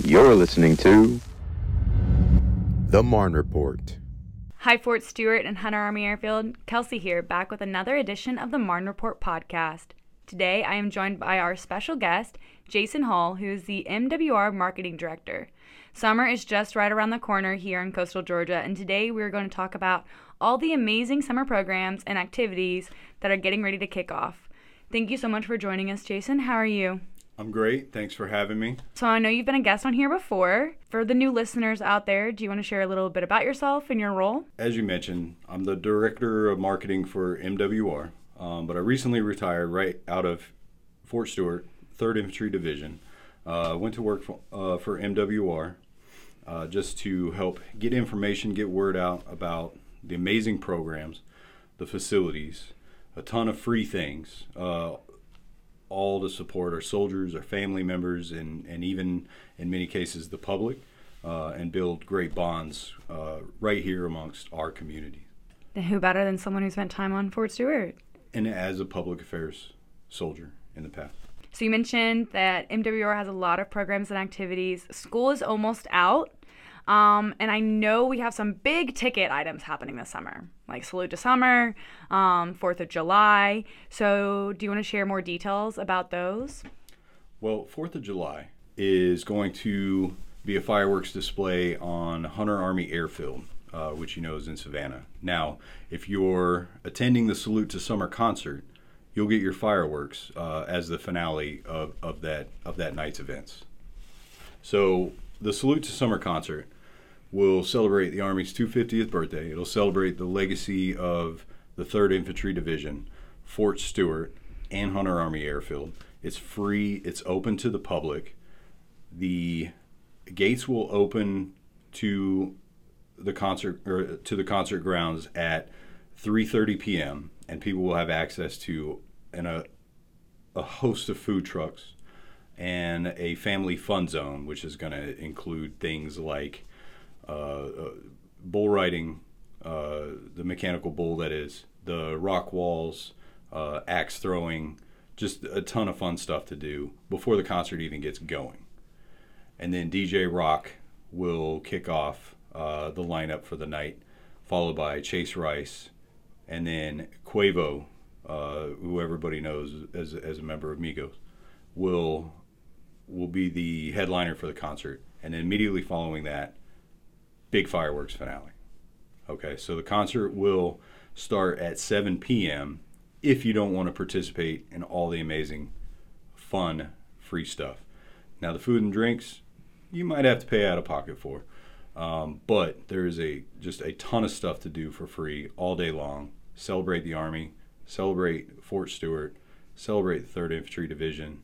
You're listening to The Marne Report. Hi, Fort Stewart and Hunter Army Airfield. Kelsey here, back with another edition of the Marne Report podcast. Today, I am joined by our special guest, Jason Hall, who is the MWR Marketing Director. Summer is just right around the corner here in coastal Georgia, and today we're going to talk about all the amazing summer programs and activities that are getting ready to kick off. Thank you so much for joining us, Jason. How are you? I'm great. Thanks for having me. So I know you've been a guest on here before. For the new listeners out there, do you want to share a little bit about yourself and your role? As you mentioned, I'm the Director of Marketing for MWR, but I recently retired right out of Fort Stewart, 3rd Infantry Division. Went to work for MWR just to help get information, get word out about the amazing programs, the facilities, a ton of free things, all to support our soldiers, our family members, and even in many cases the public, and build great bonds right here amongst our community. And who better than someone who spent time on Fort Stewart? And as a public affairs soldier in the past. So you mentioned that MWR has a lot of programs and activities. School is almost out. And I know we have some big ticket items happening this summer, like Salute to Summer, 4th of July. So do you want to share more details about those? Well, 4th of July is going to be a fireworks display on Hunter Army Airfield, which you know is in Savannah. Now, if you're attending the Salute to Summer concert, you'll get your fireworks as the finale of that night's events. So the Salute to Summer concert will celebrate the Army's 250th birthday. It'll celebrate the legacy of the 3rd Infantry Division, Fort Stewart, and Hunter Army Airfield. It's free. It's open to the public. The gates will open to the concert grounds at 3:30 p.m. and people will have access to a host of food trucks and a family fun zone, which is going to include things like bull riding, the mechanical bull that is, the rock walls, axe throwing, just a ton of fun stuff to do before the concert even gets going. And then DJ Rock will kick off the lineup for the night, followed by Chase Rice, and then Quavo, who everybody knows as a member of Migos, will be the headliner for the concert. And then immediately following that, big fireworks finale. Okay, so the concert will start at 7 p.m. if you don't want to participate in all the amazing, fun, free stuff. Now, the food and drinks, you might have to pay out of pocket for, but there is just a ton of stuff to do for free all day long. Celebrate the Army, celebrate Fort Stewart, celebrate the 3rd Infantry Division.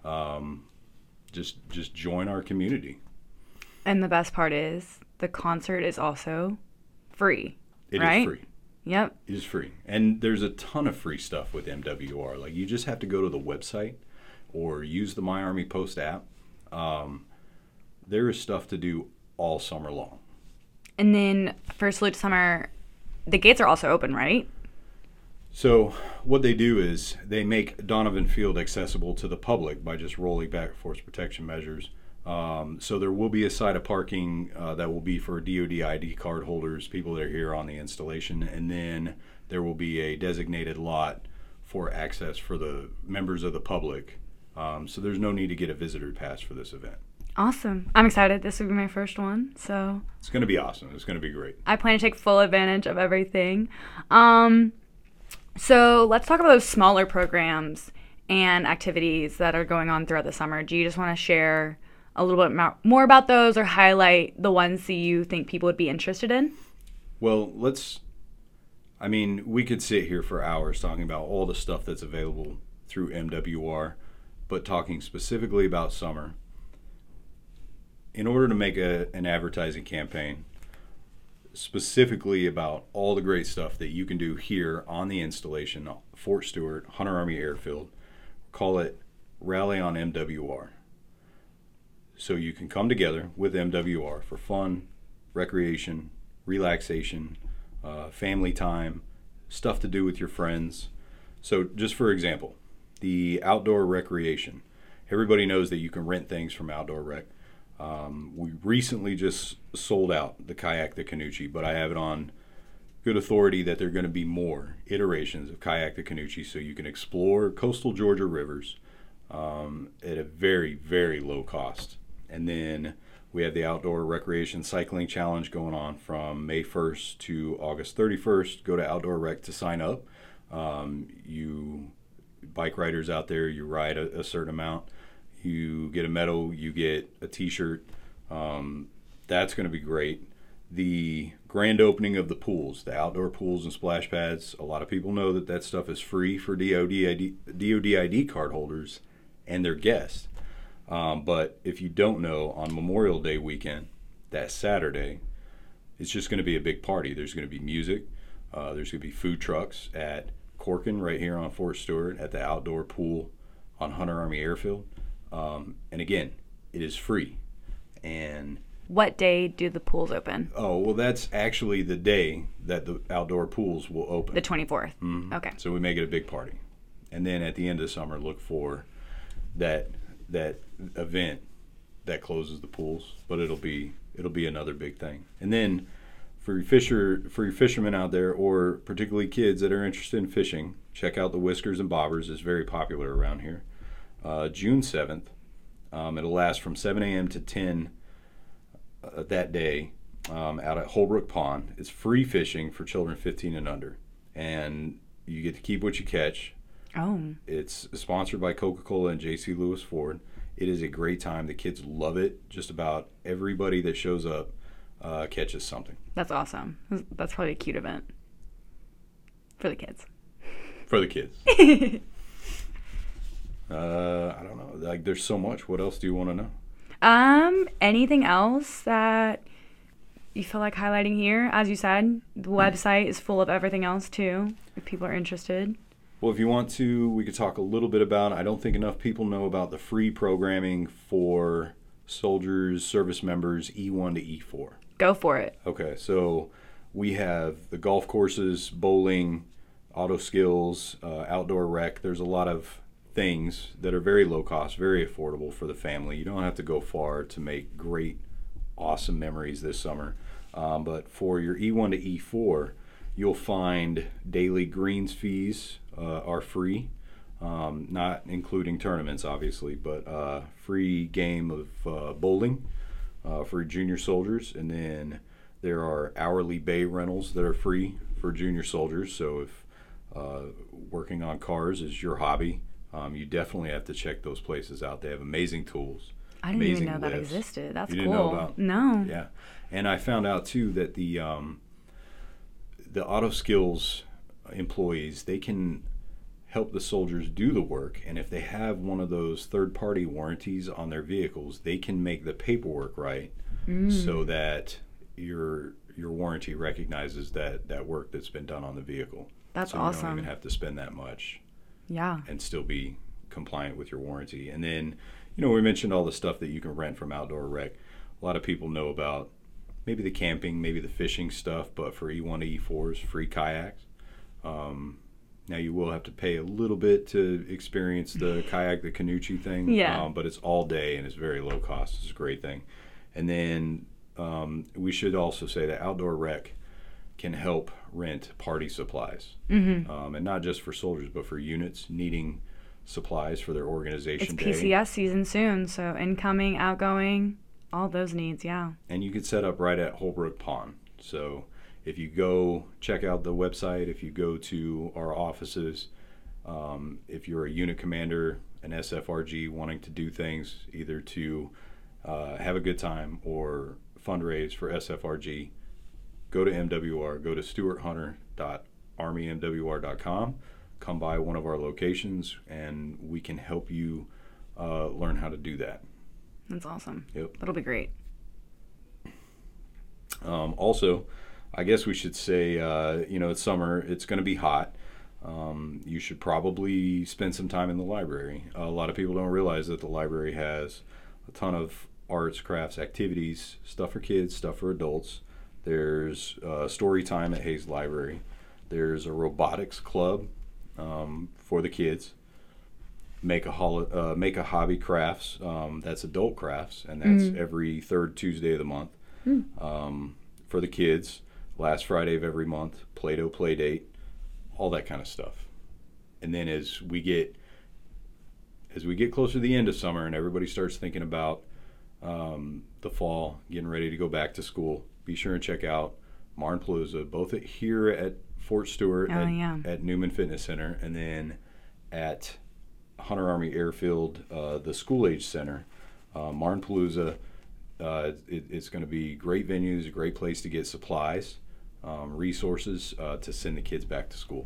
Just join our community. And the best part is the concert is also free. It right? is free. Yep. It is free. And there's a ton of free stuff with MWR. Like, you just have to go to the website or use the My Army Post app. There is stuff to do all summer long. And then for Salute to Summer, the gates are also open, right? So what they do is they make Donovan Field accessible to the public by just rolling back force protection measures. So there will be a side of parking that will be for DoD ID card holders, people that are here on the installation, and then there will be a designated lot for access for the members of the public. So there's no need to get a visitor pass for this event. Awesome. I'm excited. This will be my first one, so it's going to be awesome. It's going to be great. I plan to take full advantage of everything. So let's talk about those smaller programs and activities that are going on throughout the summer. Do you just want to share a little bit more about those or highlight the ones that you think people would be interested in? Well, we could sit here for hours talking about all the stuff that's available through MWR, but talking specifically about summer, in order to make an advertising campaign specifically about all the great stuff that you can do here on the installation, Fort Stewart, Hunter Army Airfield, call it Rally on MWR. So you can come together with MWR for fun, recreation, relaxation, family time, stuff to do with your friends. So just for example, the outdoor recreation. Everybody knows that you can rent things from Outdoor Rec. We recently just sold out the Kayak the Canucci, but I have it on good authority that there are going to be more iterations of Kayak the Canucci, so you can explore coastal Georgia rivers at a very, very low cost. And then we have the Outdoor Recreation Cycling Challenge going on from May 1st to August 31st. Go to Outdoor Rec to sign up. You bike riders out there, you ride a certain amount. You get a medal, you get a t-shirt. That's going to be great. The grand opening of the pools, the outdoor pools and splash pads, a lot of people know that stuff is free for DOD card holders and their guests. But if you don't know, on Memorial Day weekend, that Saturday, it's just going to be a big party. There's going to be music. There's going to be food trucks at Corkin right here on Fort Stewart, at the outdoor pool on Hunter Army Airfield. And again, it is free. And what day do the pools open? Oh, well, that's actually the day that the outdoor pools will open. The 24th. Mm-hmm. Okay. So we make it a big party. And then at the end of the summer, look for that event that closes the pools. But it'll be another big thing. And then for your fishermen out there, or particularly kids that are interested in fishing, check out the Whiskers and Bobbers. It's very popular around here. June 7th. It'll last from 7 a.m. to 10 that day out at Holbrook Pond. It's free fishing for children 15 and under. And you get to keep what you catch. Oh. It's sponsored by Coca-Cola and J.C. Lewis Ford. It is a great time. The kids love it. Just about everybody that shows up catches something. That's awesome. That's probably a cute event for the kids. For the kids. I don't know. Like, there's so much. What else do you want to know? Anything else that you feel like highlighting here? As you said, the website is full of everything else too, if people are interested. Well, if you want to, we could talk a little bit about, I don't think enough people know about the free programming for soldiers, service members, E1 to E4. Go for it. Okay, so we have the golf courses, bowling, auto skills, outdoor rec. There's a lot of things that are very low cost, very affordable for the family. You don't have to go far to make great, awesome memories this summer. But for your E1 to E4, you'll find daily greens fees are free, not including tournaments, obviously, but free game of bowling for junior soldiers. And then there are hourly bay rentals that are free for junior soldiers. So if working on cars is your hobby, you definitely have to check those places out. They have amazing tools. I didn't even know that existed. That's cool. You didn't know about? No. Yeah. And I found out, too, that the auto skills employees, they can help the soldiers do the work. And if they have one of those third-party warranties on their vehicles, they can make the paperwork right so that your warranty recognizes that work that's been done on the vehicle. That's so awesome. You don't even have to spend that much. Yeah. And still be compliant with your warranty. And then, we mentioned all the stuff that you can rent from Outdoor Rec. A lot of people know about maybe the camping, maybe the fishing stuff, but for E1 to E4s, free kayaks. Now you will have to pay a little bit to experience the Kayak the Canucci thing. Yeah. But it's all day and it's very low cost. It's a great thing. And then we should also say that Outdoor Rec can help rent party supplies. Mm-hmm. And not just for soldiers, but for units needing supplies for their organization day. It's PCS season soon, so incoming, outgoing, all those needs, yeah. And you could set up right at Holbrook Pond. So if you go check out the website, if you go to our offices, if you're a unit commander, an SFRG wanting to do things either to have a good time or fundraise for SFRG, go to MWR, go to stewarthunter.armymwr.com, come by one of our locations, and we can help you learn how to do that. That's awesome. Yep. That'll be great. Also, I guess we should say, it's summer, it's going to be hot. You should probably spend some time in the library. A lot of people don't realize that the library has a ton of arts, crafts, activities, stuff for kids, stuff for adults. There's story time at Hayes Library. There's a robotics club for the kids. Make a hobby crafts. That's adult crafts, and that's every third Tuesday of the month. For the kids, last Friday of every month, Play-Doh play date, all that kind of stuff. And then as we get closer to the end of summer and everybody starts thinking about the fall, getting ready to go back to school, be sure and check out Marnpalooza, both here at Fort Stewart at Newman Fitness Center, and then at Hunter Army Airfield, the School Age Center. Marnpalooza, it's going to be great venues, a great place to get supplies, resources to send the kids back to school.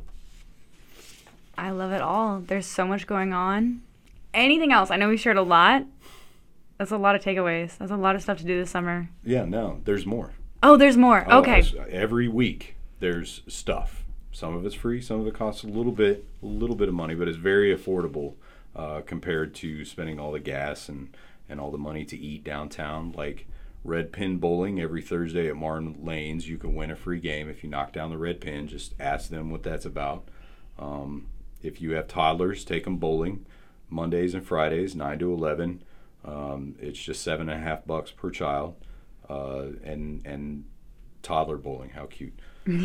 I love it all. There's so much going on. Anything else? I know we shared a lot. That's a lot of takeaways. That's a lot of stuff to do this summer. Yeah, no, there's more. Oh, there's more. Okay. Every week there's stuff. Some of it's free, some of it costs a little bit of money, but it's very affordable compared to spending all the gas and all the money to eat downtown. Like Red Pin Bowling every Thursday at Martin Lanes, you can win a free game if you knock down the red pin. Just ask them what that's about. If you have toddlers, take them bowling Mondays and Fridays, 9 to 11. It's just $7.50 per child, and toddler bowling. How cute!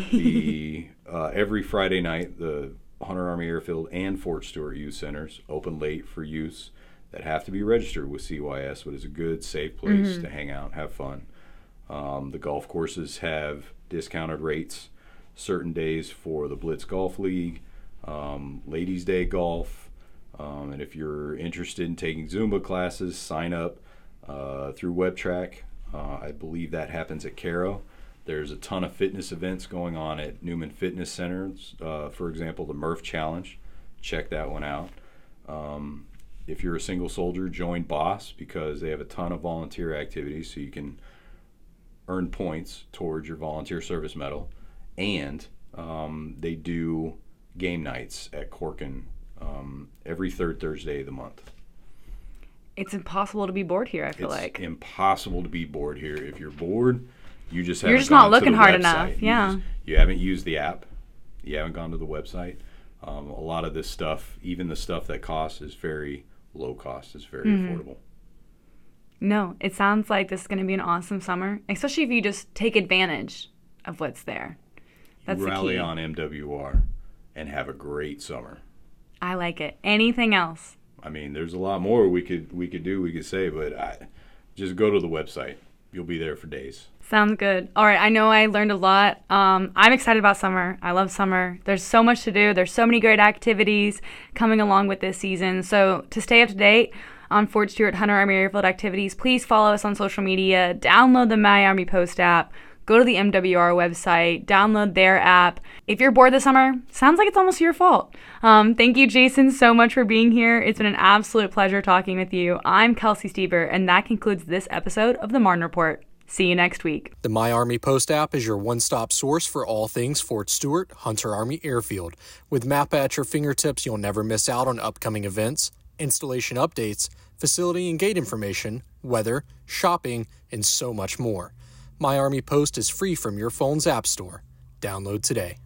Every Friday night, the Hunter Army Airfield and Fort Stewart Youth Centers open late for youths that have to be registered with CYS, but it's a good, safe place to hang out, have fun. The golf courses have discounted rates certain days for the Blitz Golf League, Ladies' Day Golf, and if you're interested in taking Zumba classes, sign up through WebTrack. I believe that happens at Caro. There's a ton of fitness events going on at Newman Fitness Centers. For example, the Murph Challenge. Check that one out. If you're a single soldier, join BOSS because they have a ton of volunteer activities so you can earn points towards your volunteer service medal. And they do game nights at Corkin every third Thursday of the month. It's impossible to be bored here, I feel like. It's impossible to be bored here. If you're bored, you're just not looking hard enough. Yeah. You haven't used the app. You haven't gone to the website. A lot of this stuff, even the stuff that costs, is very low cost. It's very affordable. No, it sounds like this is going to be an awesome summer, especially if you just take advantage of what's there. That's the key. Rally on MWR and have a great summer. I like it. Anything else? I mean, there's a lot more we could say, but just go to the website. You'll be there for days. Sounds good. All right, I know I learned a lot. I'm excited about summer. I love summer. There's so much to do. There's so many great activities coming along with this season. So to stay up to date on Fort Stewart Hunter Army Airfield activities, please follow us on social media. Download the My Army Post app. Go to the MWR website, download their app. If you're bored this summer, sounds like it's almost your fault. Thank you, Jason, so much for being here. It's been an absolute pleasure talking with you. I'm Kelsey Stieber, and that concludes this episode of the Martin Report. See you next week. The My Army Post app is your one-stop source for all things Fort Stewart Hunter Army Airfield. With map at your fingertips, you'll never miss out on upcoming events, installation updates, facility and gate information, weather, shopping, and so much more. My Army Post is free from your phone's app store. Download today.